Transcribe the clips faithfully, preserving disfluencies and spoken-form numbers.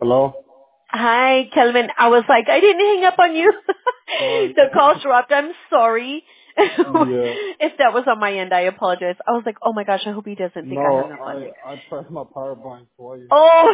Hello? Hi, Kelvin. I was like, I didn't hang up on you. Oh, The call dropped. I'm sorry. yeah. If that was on my end, I apologize. I was like, oh my gosh, I hope he doesn't think I No, hung up on I you. I pressed my power button twice. Oh,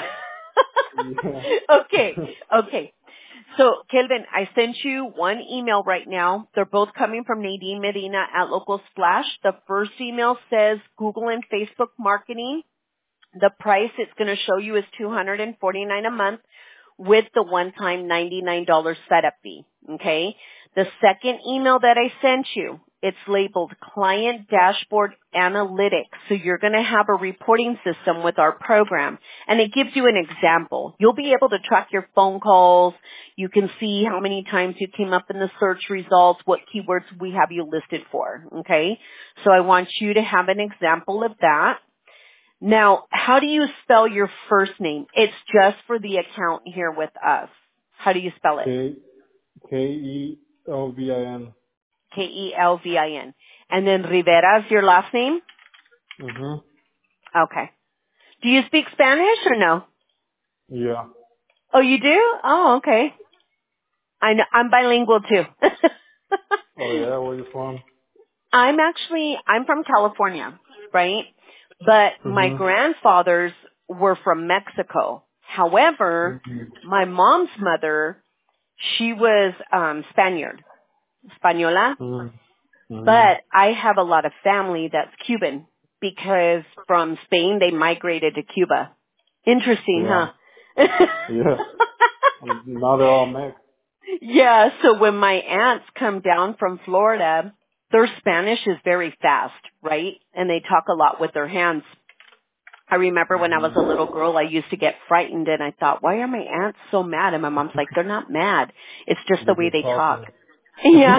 Yeah. okay, okay. So, Kelvin, I sent you one email right now. They're both coming from Nadine Medina at Local Splash. The first email says Google and Facebook marketing. The price it's going to show you is two hundred forty-nine dollars a month with the one-time ninety-nine dollars setup fee. Okay. The second email that I sent you, it's labeled Client Dashboard Analytics. So you're going to have a reporting system with our program, and it gives you an example. You'll be able to track your phone calls. You can see how many times you came up in the search results, what keywords we have you listed for. Okay. So I want you to have an example of that. Now, how do you spell your first name? It's just for the account here with us. How do you spell it? K K E L V I N. K E L V I N. And then Rivera is your last name? Mhm. Okay. Do you speak Spanish or no? Yeah. Oh, you do? Oh, okay. I know, I'm bilingual too. Oh yeah, where you from? I'm actually, I'm from California, right? But my Mhm. grandfathers were from Mexico. However, Mhm. my mom's mother, she was um Spaniard, Española, Mhm. Mhm. but I have a lot of family that's Cuban because from Spain they migrated to Cuba. Interesting, Yeah. huh? Yeah. Now they're all mixed. Yeah, so when my aunts come down from Florida, their Spanish is very fast, right? And they talk a lot with their hands. I remember when I was a little Mhm. girl, I used to get frightened and I thought, why are my aunts so mad? And my mom's like, they're not mad. It's just the They're way just they talk. talking. Yeah.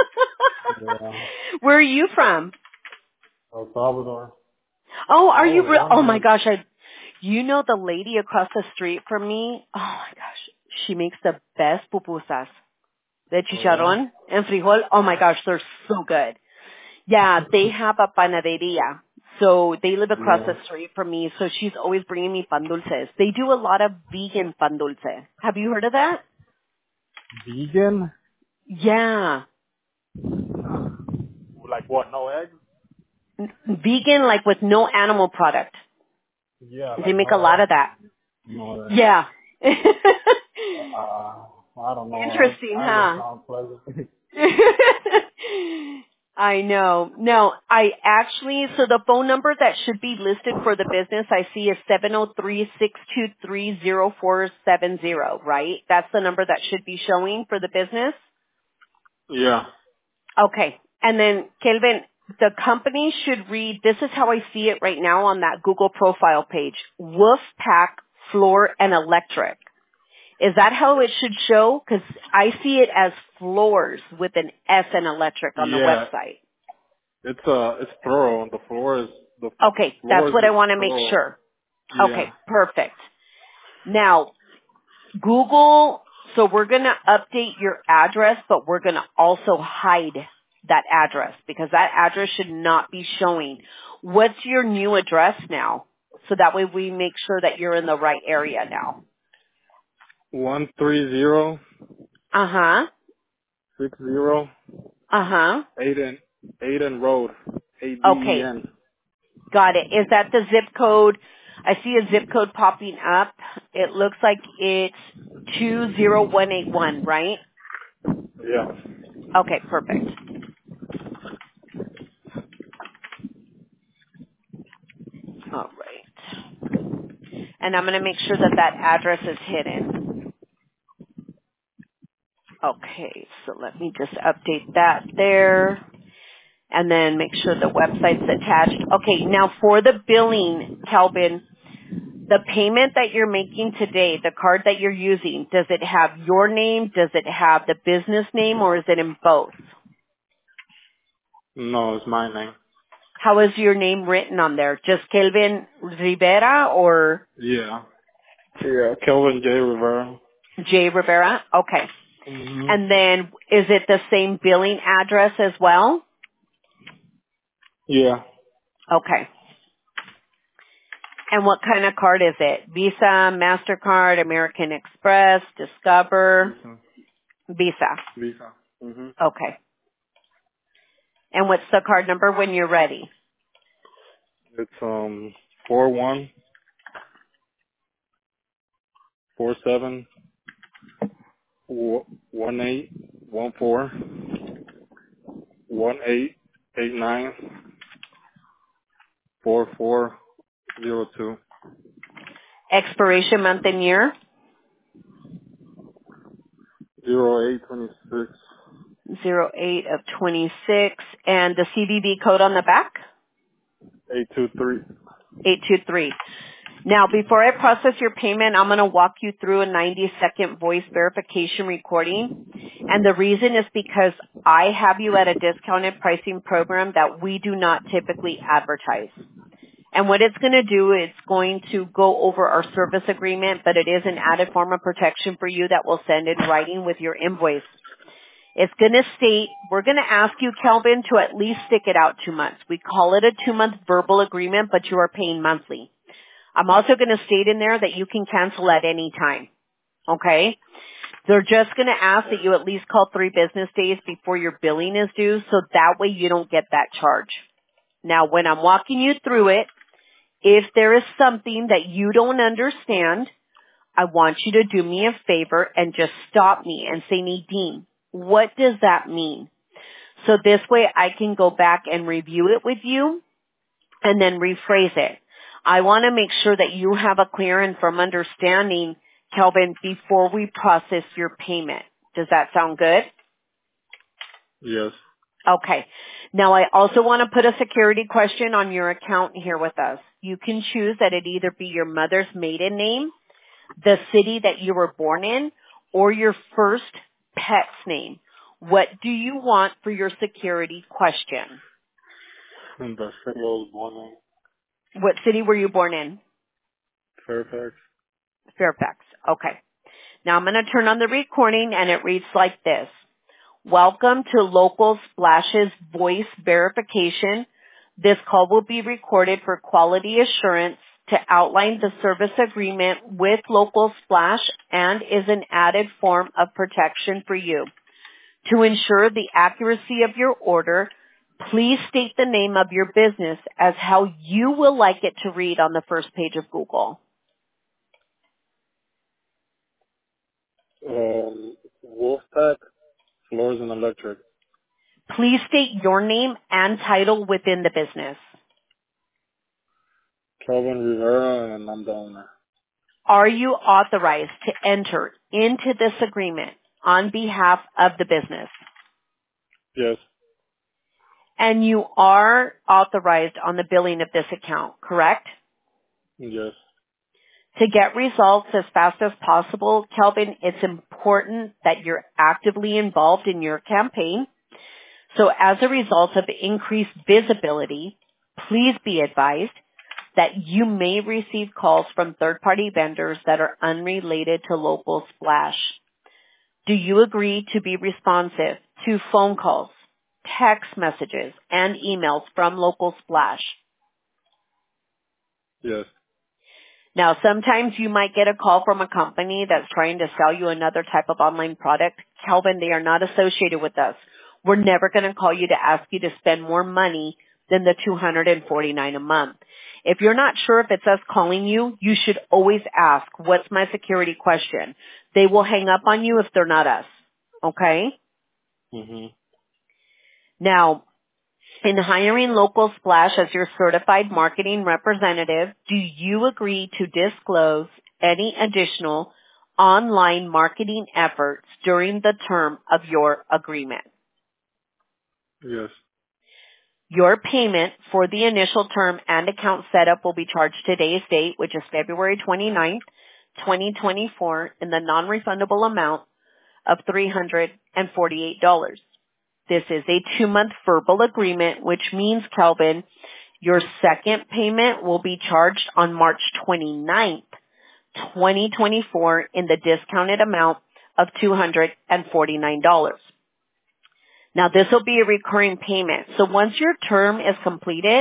Yeah. Where are you from? El Salvador. Oh, are I you was real? born Oh my here. gosh, I, you know the lady across the street from me? Oh my gosh, she makes the best pupusas. The Oh yeah. chicharrón and frijol. Oh my gosh, they're so good. Yeah, they have a panaderia. So they live across Yeah. the street from me. So she's always bringing me pan dulces. They do a lot of vegan pan dulce. Have you heard of that? Vegan? Yeah. Like what? No eggs? N- Vegan, like with no animal product. Yeah, They like make no a lot of eggs. that. No eggs. Yeah. Uh, I don't know. Interesting, I, I just huh? sound pleasant. I know. No, I actually, so the phone number that should be listed for the business I see is seven oh three, six two three, oh four seven oh, right? That's the number that should be showing for the business? Yeah. Okay. And then, Kelvin, the company should read, this is how I see it right now on that Google profile page, Wolfpack Floor and Electric. Is that how it should show? Because I see it as floors with an S and electric on the Yeah. website. It's uh, it's thorough. The floor is the Okay, that's floor what I is want to make thorough. sure. Yeah. Okay, perfect. Now, Google, so we're going to update your address, but we're going to also hide that address because that address should not be showing. What's your new address now? So that way we make sure that you're in the right area now. One three zero Uh-huh. six zero Uh-huh. Aiden Aiden Road. A D E Okay. N. Got it. Is that the zip code? I see a zip code popping up. It looks like it's two zero one eight one, right? Yeah. Okay, perfect. All right. And I'm going to make sure that that address is hidden. Okay, so let me just update that there. And then make sure the website's attached. Okay, now for the billing, Calvin, the payment that you're making today, the card that you're using, does it have your name? Does it have the business name, or is it in both? No, it's my name. How is your name written on there? Just Kelvin Rivera or Yeah. Yeah. Kelvin J Rivera. J Rivera? Okay. Mhm. And then is it the same billing address as well? Yeah. Okay. And what kind of card is it? Visa, MasterCard, American Express, Discover? Visa. Visa. Visa. Mm-hmm. Okay. And what's the card number when you're ready? It's um four one four seven one eight one four one eight eight nine four four zero two Expiration month and year? zero eight twenty six zero eight of twenty-six. And the C V V code on the back? eight two three. eight two three. Now, before I process your payment, I'm going to walk you through a ninety second voice verification recording. And the reason is because I have you at a discounted pricing program that we do not typically advertise. And what it's going to do, it's going to go over our service agreement, but it is an added form of protection for you that we'll send in writing with your invoice. It's going to state, we're going to ask you, Kelvin, to at least stick it out two months. We call it a two-month verbal agreement, but you are paying monthly. I'm also going to state in there that you can cancel at any time. Okay? They're just going to ask that you at least call three business days before your billing is due, so that way you don't get that charge. Now, when I'm walking you through it, if there is something that you don't understand, I want you to do me a favor and just stop me and say, Nadine, what does that mean? So this way I can go back and review it with you and then rephrase it. I want to make sure that you have a clear and firm understanding, Kelvin, before we process your payment. Does that sound good? Yes. Okay. Now I also want to put a security question on your account here with us. You can choose that it either be your mother's maiden name, the city that you were born in, or your first pet's name. What do you want for your security question? In the city I was born in, What city were you born in? Fairfax. Fairfax. Okay. Now I'm going to turn on the recording and it reads like this. Welcome to Local Splash's voice verification. This call will be recorded for quality assurance to outline the service agreement with Local Splash and is an added form of protection for you. To ensure the accuracy of your order, please state the name of your business as how you will like it to read on the first page of Google. Um, Wolfpack Floors and Electric. Please state your name and title within the business. Kelvin Rivera, and I'm the owner. Are you authorized to enter into this agreement on behalf of the business? Yes. And you are authorized on the billing of this account, correct? Yes. To get results as fast as possible, Kelvin, it's important that you're actively involved in your campaign. So as a result of increased visibility, please be advised that you may receive calls from third-party vendors that are unrelated to Local Splash. Do you agree to be responsive to phone calls, text messages, and emails from Local Splash? Yes. Now, sometimes you might get a call from a company that's trying to sell you another type of online product. Kelvin, they are not associated with us. We're never going to call you to ask you to spend more money than the two hundred forty-nine dollars a month. If you're not sure if it's us calling you, you should always ask, what's my security question? They will hang up on you if they're not us. Okay? Mm-hmm. Now, in hiring Local Splash as your certified marketing representative, do you agree to disclose any additional online marketing efforts during the term of your agreement? Yes. Your payment for the initial term and account setup will be charged today's date, which is February twenty-ninth, twenty twenty-four, in the non-refundable amount of three hundred forty-eight dollars. This is a two-month verbal agreement, which means, Kelvin, your second payment will be charged on March twenty-ninth, twenty twenty-four, in the discounted amount of two hundred forty-nine dollars. Now, this will be a recurring payment. So once your term is completed,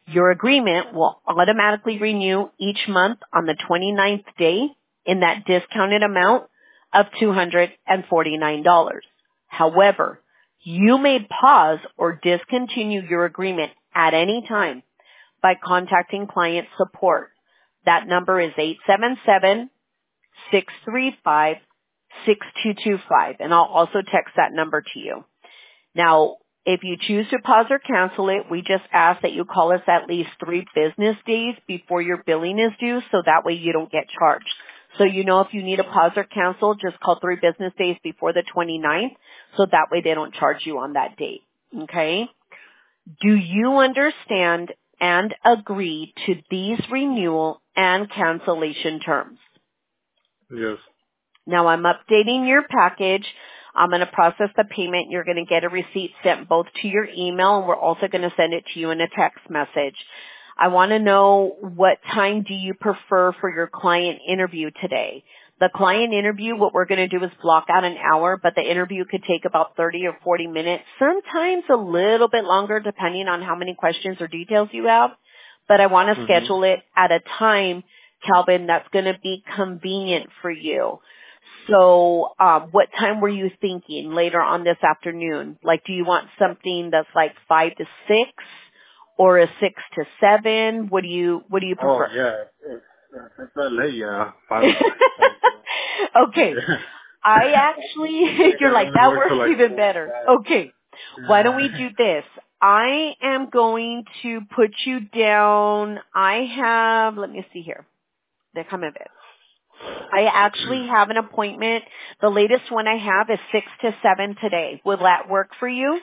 Your agreement will automatically renew each month on the twenty-ninth day in that discounted amount of two hundred forty-nine dollars. However, you may pause or discontinue your agreement at any time by contacting client support. That number is eight seven seven, six three five, six two two five, and I'll also text that number to you. Now, if you choose to pause or cancel it, we just ask that you call us at least three business days before your billing is due, so that way you don't get charged. So you know if you need a pause or cancel, just call three business days before the twenty-ninth, so that way they don't charge you on that date. Okay? Do you understand and agree to these renewal and cancellation terms? Yes. Now I'm updating your package. I'm going to process the payment. You're going to get a receipt sent both to your email, and we're also going to send it to you in a text message. I want to know, what time do you prefer for your client interview today? The client interview, what we're going to do is block out an hour, but the interview could take about thirty or forty minutes, sometimes a little bit longer depending on how many questions or details you have. But I want to Mm-hmm. schedule it at a time, Calvin, that's going to be convenient for you. So, um, what time were you thinking later on this afternoon? Like, do you want something that's like five to six, or a six to seven? What do you What do you Oh, prefer? yeah. If, if it's that late, yeah. Five. Okay, Yeah. I actually, I you're like, only that work till works like even four. better. Five. Okay, why don't we do this? I am going to put you down. I have, let me see here. Déjame ver. I actually have an appointment. The latest one I have is six to seven today. Will that work for you?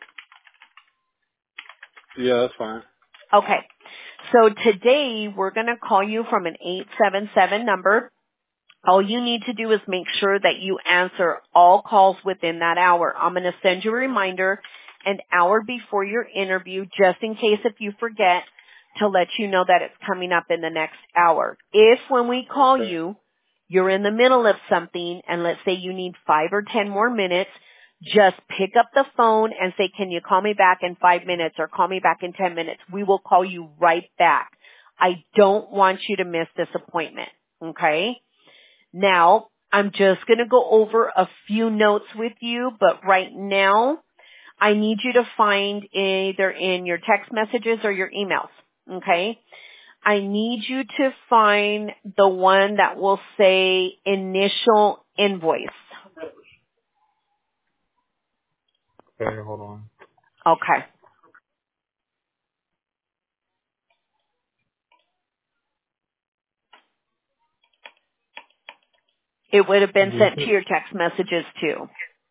Yeah, that's fine. Okay. So today we're going to call you from an eight seven seven number. All you need to do is make sure that you answer all calls within that hour. I'm going to send you a reminder an hour before your interview, just in case if you forget, to let you know that it's coming up in the next hour. If when we call Okay. you, you're in the middle of something and let's say you need five or ten more minutes, just pick up the phone and say, can you call me back in five minutes or call me back in ten minutes? We will call you right back. I don't want you to miss this appointment. Okay? Now, I'm just going to go over a few notes with you, but right now, I need you to find either in your text messages or your emails. Okay? I need you to find the one that will say initial invoice. Okay, hold on. Okay. It would have been Do you sent to see? your text messages too.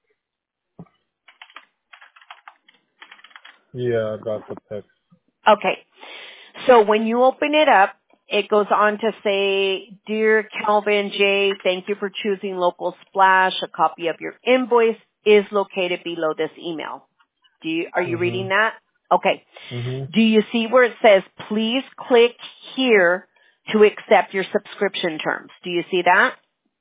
Yeah, I got the text. Okay. So when you open it up, it goes on to say, Dear Calvin J, thank you for choosing Local Splash. A copy of your invoice is located below this email. Do you, are you reading Mm-hmm. that? Okay. Mm-hmm. Do you see where it says, please click here to accept your subscription terms? Do you see that?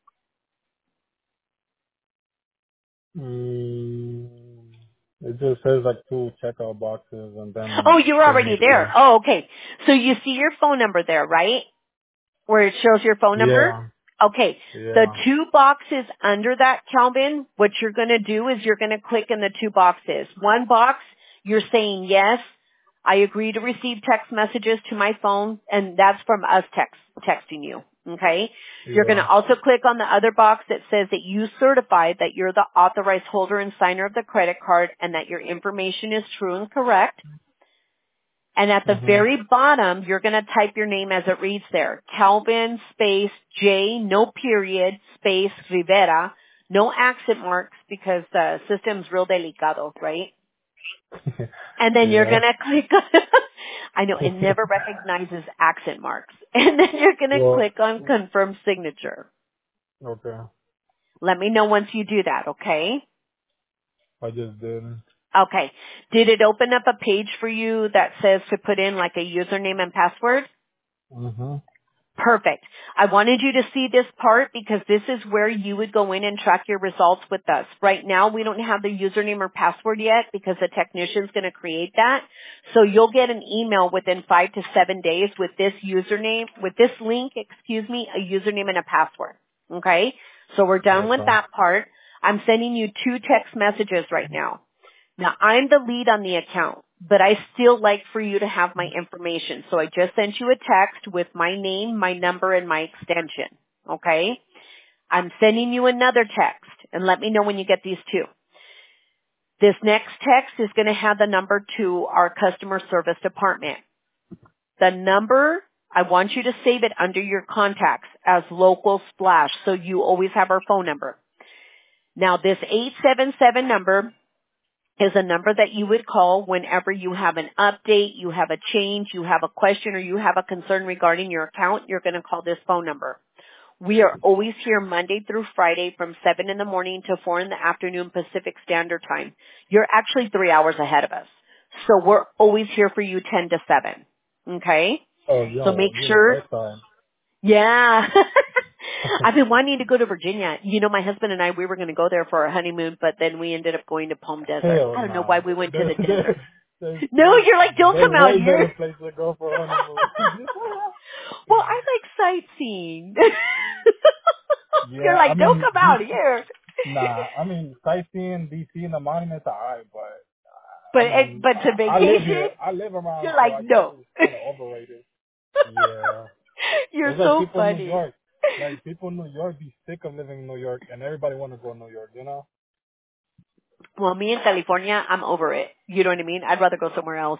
Mm, it just says like two checkout boxes and then Oh, you're give me already there. the... Oh, okay. So you see your phone number there, right? Where it shows your phone number? Yeah. Okay. The Yeah. two boxes under that, Calvin, what you're going to do is you're going to click in the two boxes. One box, you're saying, yes, I agree to receive text messages to my phone, and that's from us text, texting you. Okay? You're going Yeah. to also click on the other box that says that you certify that you're the authorized holder and signer of the credit card and that your information is true and correct. And at the Mm-hmm. very bottom, you're going to type your name as it reads there. Calvin space J, no period, space Rivera, no accent marks because the system's real delicado, right? And then you're Yeah. going to click on, I know, it never recognizes accent marks. And then you're going to Well, click on confirm signature. okay. Let me know once you do that, okay? I just did. Okay. Did it open up a page for you that says to put in like a username and password? Mm-hmm. Perfect. I wanted you to see this part because this is where you would go in and track your results with us. Right now, we don't have the username or password yet because the technician's going to create that. So you'll get an email within five to seven days with this username, with this link, excuse me, a username and a password. Okay? So we're done with Okay. that part. I'm sending you two text messages right now. Now, I'm the lead on the account, but I still like for you to have my information. So I just sent you a text with my name, my number, and my extension. Okay? I'm sending you another text, and let me know when you get these two. This next text is going to have the number to our customer service department. The number, I want you to save it under your contacts as local splash, so you always have our phone number. Now, this eight seven seven number is a number that you would call whenever you have an update, you have a change, you have a question, or you have a concern regarding your account. You're going to call this phone number. We are always here Monday through Friday from seven in the morning to four in the afternoon Pacific Standard Time. You're actually three hours ahead of us. So we're always here for you ten to seven. Okay? Oh, So yo, make you're the sure, best time. yeah. I've been wanting to go to Virginia. You know, my husband and I, we were going to go there for our honeymoon, but then we ended up going to Palm Desert. Hell I don't know why no. we went to There, the there, desert. there's, No, there's, you're like, don't there's come out way better here. place to go for honeymoon. Well, I like sightseeing. You're Yeah, I like, don't mean, come D- out here. nah, I mean, sightseeing, D C, and the monuments are alright, but, But I it- mean, but to I, I live vacation, here. I live around, you're so like, I guess no. it's kind of overrated. Yeah. You're It's like so people in New funny. York. Like, people in New York be sick of living in New York, and everybody want to go to New York, you know? Well, me in California, I'm over it. You know what I mean? I'd rather go somewhere else.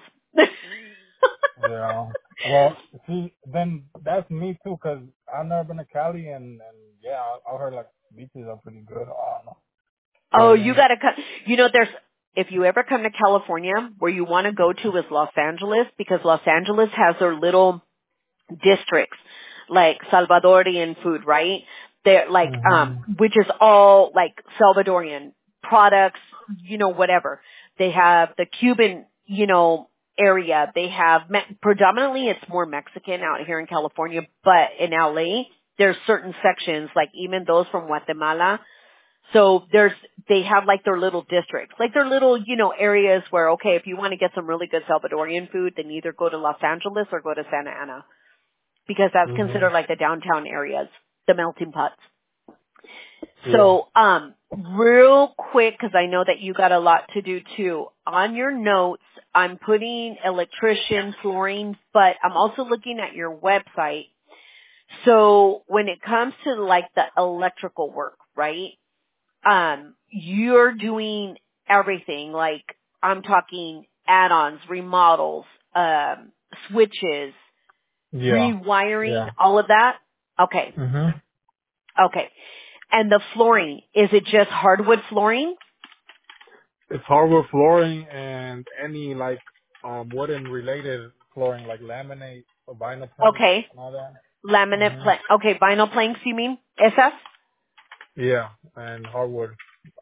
Yeah. Well, see, then that's me too, cause I've never been to Cali, and and yeah, I, I heard like beaches are pretty good. I don't know. Oh, But you then, gotta come. You know, there's, if you ever come to California, where you want to go to is Los Angeles, because Los Angeles has their little districts, like Salvadorian food, right? They're like, um, mhm, which is all like Salvadorian products, you know, whatever. They have the Cuban, you know, area. They have, me- predominantly it's more Mexican out here in California, but in L A, there's certain sections, like even those from Guatemala. So there's, they have like their little districts, like their little, you know, areas where, okay, if you want to get some really good Salvadorian food, then either go to Los Angeles or go to Santa Ana, because that's considered mhm, like the downtown areas, the melting pots. yeah, So, um, real quick, because I know that you got a lot to do too. On your notes, I'm putting electrician, flooring, but I'm also looking at your website. So when it comes to like the electrical work, right? Um, you're doing everything. Like I'm talking add-ons, remodels, um, switches, yeah, rewiring, yeah. all of that. Okay, Mhm. okay. And the flooring, is it just hardwood flooring? It's hardwood flooring and any like um wooden related flooring, like laminate or vinyl planks Okay. and all that. Laminate Mhm. plank. Okay, vinyl planks you mean? S F? Yeah, and hardwood.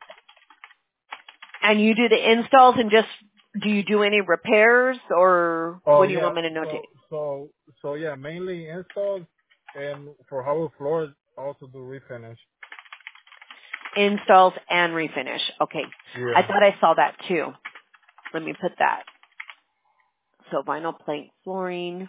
And you do the installs and just, do you do any repairs or Oh what do you yeah. want me to notate? So so so yeah, mainly installs, and for hardwood floors also do refinish. Installs and refinish. Okay. I Yeah. thought I saw that too. Let me put that. So vinyl plank flooring.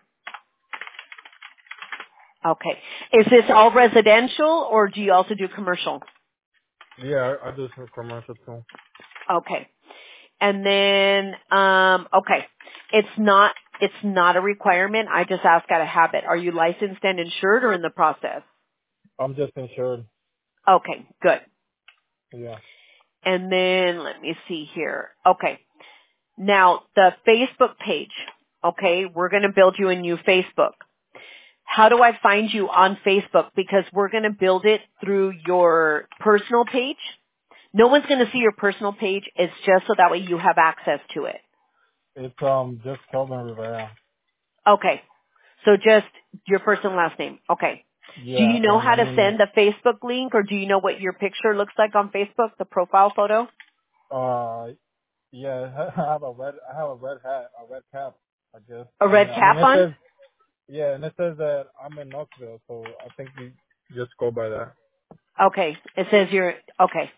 Okay. Is this all residential or do you also do commercial? Yeah, I, I do some commercial too. Okay. And then, um, okay. It's not, it's not a requirement. I just ask out of habit. Are you licensed and insured or in the process? I'm just insured. Okay, good. Yeah. And then let me see here. Okay. Now the Facebook page. Okay. We're going to build you a new Facebook. How do I find you on Facebook? Because we're going to build it through your personal page. No one's going to see your personal page. It's just so that way you have access to it. It's um just Kelvin Rivera. Okay. So just your first and last name. Okay. Do Yeah, you know and how I to mean send the Facebook link or do you know what your picture looks like on Facebook, the profile photo? uh yeah, I have a red I have a red hat, a red cap, I guess. A red And I mean cap it on? says Yeah, and it says that I'm in Knoxville, so I think you just go by that. Okay. It says you're, okay,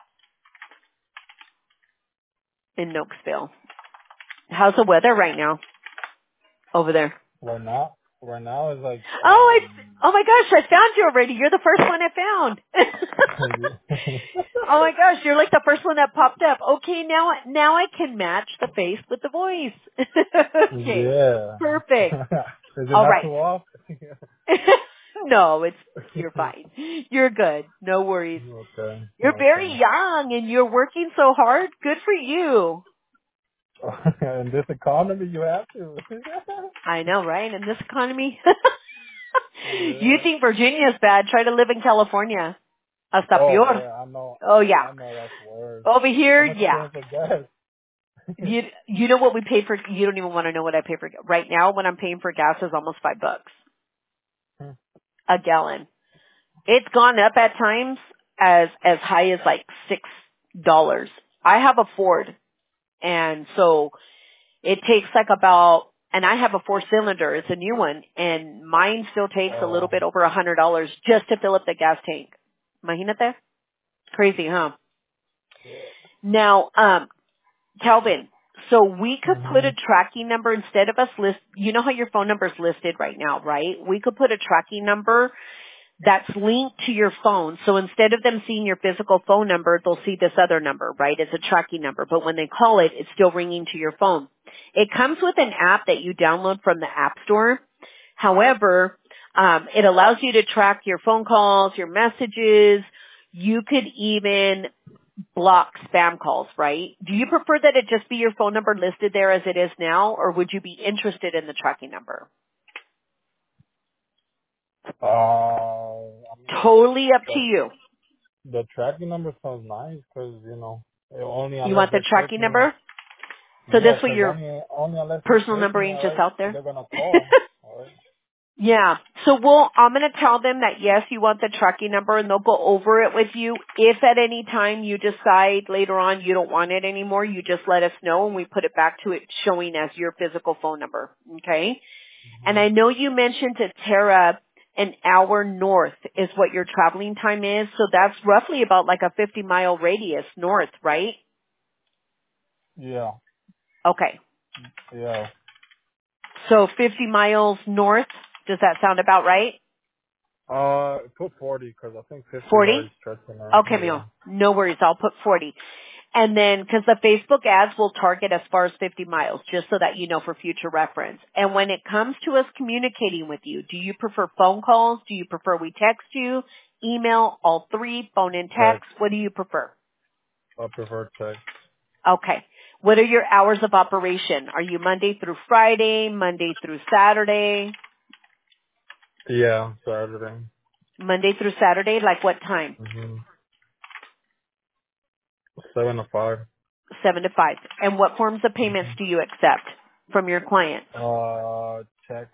in Nokesville. How's the weather right now over there? Right now, right now is like, Oh, um, I, oh my gosh, I found you already. You're the first one I found. Oh my gosh, you're like the first one that popped up. Okay, now, now I can match the face with the voice. Okay. yeah. Perfect. Is it All not right. too off? No, it's, you're fine. You're good. No worries. Okay, You're very okay. young and you're working so hard. Good for you. In this economy, you have to. I know, right? In this economy. You Yeah. think Virginia is bad? Try to live in California. Hasta Oh peor. yeah, I know. Oh yeah. I know that's worse. Over How here, much you yeah. paying for gas? You you know what we pay for? You don't even want to know what I pay for right now. What I'm paying for gas is almost five bucks a gallon. It's gone up at times as as high as like six dollars. I have a Ford, and so it takes like about. And I have a four cylinder. It's a new one, and mine still takes a little Oh. bit over a hundred dollars just to fill up the gas tank. Imagínate. Crazy, huh? Now, um, Calvin, so we could put Mhm. a tracking number instead of us list, you know how your phone number is listed right now, right? We could put a tracking number that's linked to your phone. So instead of them seeing your physical phone number, they'll see this other number, right? It's a tracking number. But when they call it, it's still ringing to your phone. It comes with an app that you download from the App Store. However, um, it allows you to track your phone calls, your messages. You could even block spam calls, right? Do you prefer that it just be your phone number listed there as it is now, or would you be interested in the tracking number? Uh, I mean, Totally up to the you. the tracking number sounds nice because you know only You unless want the they trace tracking me. number? So Yeah, this way because your only only unless they personal trace number me, ain't just alright, out there. they're gonna call. Alright. Yeah. So we'll, I'm going to tell them that yes, you want the tracking number and they'll go over it with you. If at any time you decide later on you don't want it anymore, you just let us know and we put it back to it showing as your physical phone number. Okay. And I know you mentioned to Tara an hour north is what your traveling time is. So that's roughly about like a fifty mile radius north, right? Yeah, Okay. yeah. So fifty miles north. Does that sound about right? Uh, put forty because I think fifty is forty? already stretching it. Okay, Yeah. Mio. No worries. I'll put forty. And then, because the Facebook ads will target as far as fifty miles, just so that you know for future reference. And when it comes to us communicating with you, do you prefer phone calls? Do you prefer we text you? Email? All three? Phone and text? Text. What do you prefer? I prefer text. Okay. What are your hours of operation? Are you Monday through Friday, Monday through Saturday? Yeah, Saturday. Monday through Saturday, like what time? Mhm. Seven to five. Seven to five. And what forms of payments Mhm. do you accept from your clients? Uh, checks,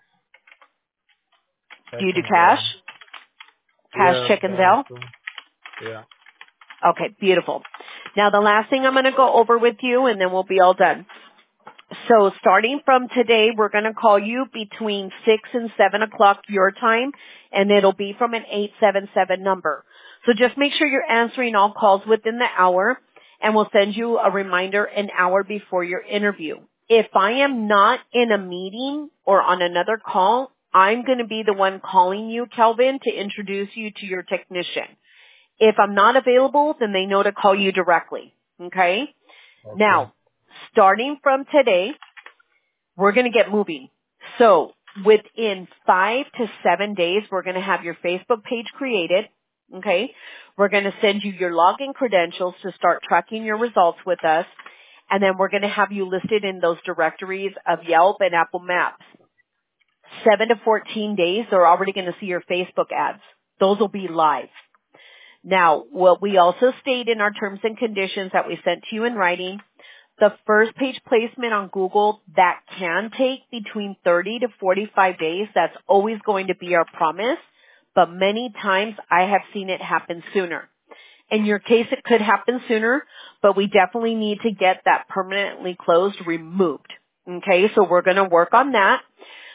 Do check you do and cash? Zelle. Cash, Yeah, check, and that Zelle? too. Yeah. Okay, beautiful. Now the last thing I'm going to go over with you and then we'll be all done. So starting from today, we're going to call you between six and seven o'clock your time and it'll be from an eight seven seven number. So just make sure you're answering all calls within the hour and we'll send you a reminder an hour before your interview. If I am not in a meeting or on another call, I'm going to be the one calling you, Kelvin, to introduce you to your technician. If I'm not available, then they know to call you directly. Okay? Okay. Now, starting from today, we're going to get moving. So within five to seven days, we're going to have your Facebook page created. Okay? We're going to send you your login credentials to start tracking your results with us. And then we're going to have you listed in those directories of Yelp and Apple Maps. seven to fourteen days, they're already going to see your Facebook ads. Those will be live. Now, what we also state in our terms and conditions that we sent to you in writing, the first page placement on Google, that can take between thirty to forty-five days. That's always going to be our promise. But many times I have seen it happen sooner. In your case, it could happen sooner, but we definitely need to get that permanently closed removed. Okay, so we're going to work on that.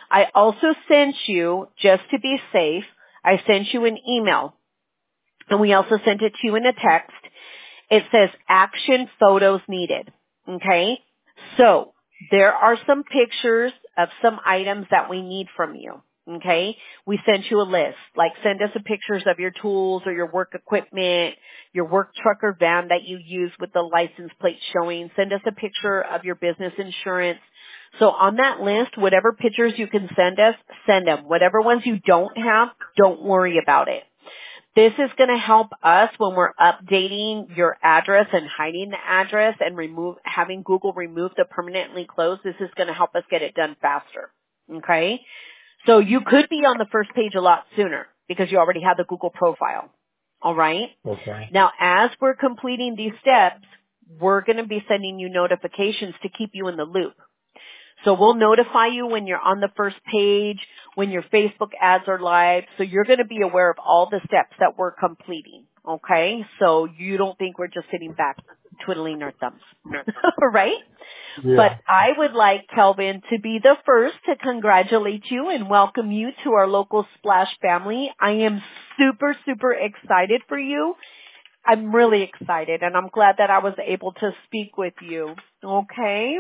I also sent you, just to be safe, I sent you an email, and we also sent it to you in a text. It says action photos needed. Okay? So, there are some pictures of some items that we need from you. Okay? We sent you a list. Like, send us the pictures of your tools or your work equipment, your work truck or van that you use with the license plate showing. Send us a picture of your business insurance. So on that list, whatever pictures you can send us, send them. Whatever ones you don't have, don't worry about it. This is going to help us when we're updating your address and hiding the address and remove, having Google remove the permanently closed. This is going to help us get it done faster. Okay? So you could be on the first page a lot sooner because you already have the Google profile. All right? Okay. Now, as we're completing these steps, we're going to be sending you notifications to keep you in the loop. So we'll notify you when you're on the first page, when your Facebook ads are live. So you're going to be aware of all the steps that we're completing. Okay? So you don't think we're just sitting back twiddling our thumbs. Right? But Yeah. I would like Kelvin to be the first to congratulate you and welcome you to our local Splash family. I am super, super excited for you. I'm really excited, and I'm glad that I was able to speak with you. Okay?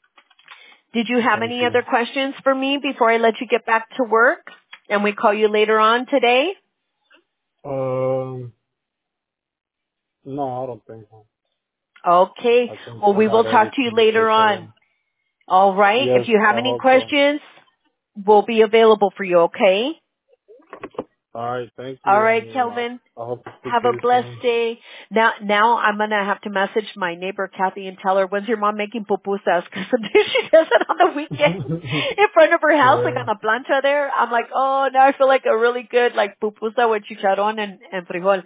Did you have Thank any you. other questions for me before I let you get back to work and we call you later on today? Um, no, I don't think so. Okay. I think Well, I we will got talk to you everything later take care on. of. All right. Yes, If you have I any hope so. questions, we'll be available for you, okay? All right, thank All you, right, and uh, Kelvin. I hope to speak Have to a you blessed soon. day. Now, now I'm gonna have to message my neighbor Kathy and tell her, when's your mom making pupusas? Because sometimes she does it on the weekends in front of her house, like Yeah, on a plancha there. I'm like, oh, now I feel like a really good like pupusa with chicharrón and, and frijol.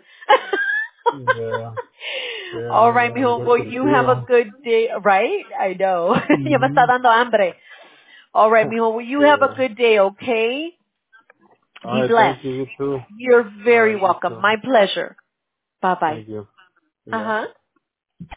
yeah, All yeah, right, yeah, mijo. good Well, to you see have a you. good day, right? I know. Ya me está Mm-hmm. dando hambre. All right, mijo. Well, you have a Yeah. good day, okay? All Be right, blessed. thank you, you too. You're All very right, you welcome. too. My pleasure. Bye bye. Thank you. Uh Bye. huh.